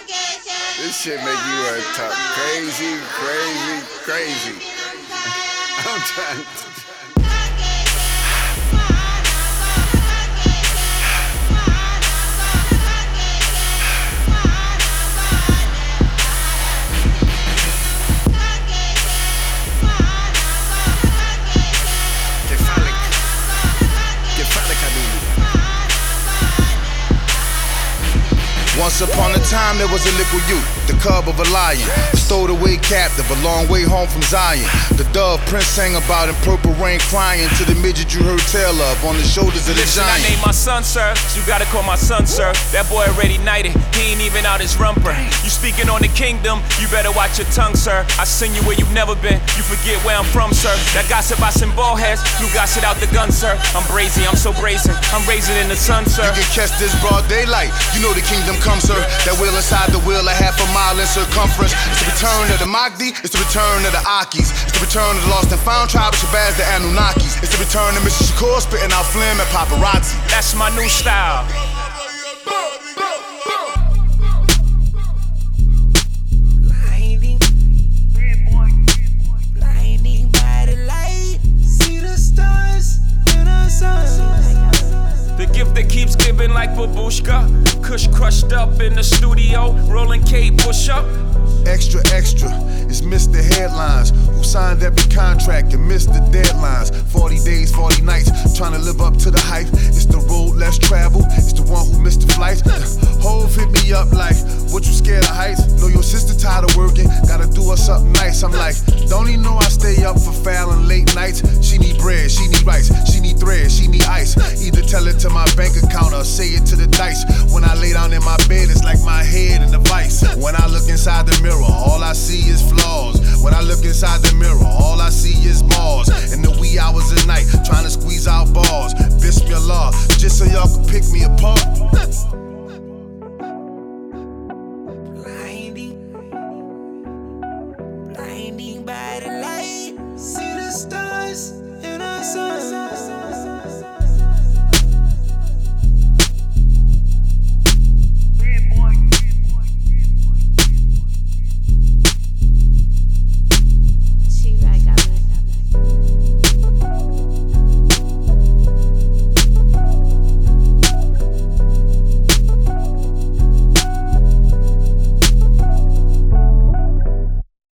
This shit make you wanna talk crazy, crazy, crazy. I'm trying to. Once upon a time there was a liquid youth, the cub of a lion, a stowed away captive, a long way home from Zion. The dove Prince sang about in Purple Rain, crying to the midget you heard tell of on the shoulders of the Listen, giant. I named my son, sir, so you gotta call my son, sir. That boy already knighted, he ain't even out his rumper. You speaking on the kingdom, you better watch your tongue, sir. I send you where you've never been, you forget where I'm from, sir. That gossip I send ball heads, you gossip out the gun, sir. I'm brazy, I'm so brazen, I'm raising in the sun, sir. You can catch this broad daylight, you know the kingdom comes, sir. That wheel inside the wheel, a half a mile in circumference. It's the return of the Magdi, it's the return of the Akis. It's the return of the lost and found tribe of Shabazz, the Anunnakis. It's the return of Mr. Shakur spitting out phlegm at paparazzi. That's my new style. Blinding by the light, see the stars in the sun. The gift that keeps giving like babushka. Kush crushed up in the studio, rolling K push up. Extra, extra, it's Mr. Headlines, who signed every contract and missed the deadlines. 40 days, 40 nights, trying to live up to the hype. It's the road less traveled, it's the one who missed the flights. Hove hit me up like, what you scared of heights? Know your sister tired of working, gotta do her something nice. I'm like, don't he know I stay up for fouling late nights? She need bread, she need rice, she need thread, she need ice. Either tell it to my bank account or say it to the dice. When I lay down in my bed, it's like my head in the vice. When I look inside the mirror, all I see is flaws. When I look inside the mirror, all I see is Mars. In the wee hours of night, trying to squeeze out bars. Bismillah, just so y'all can pick me apart.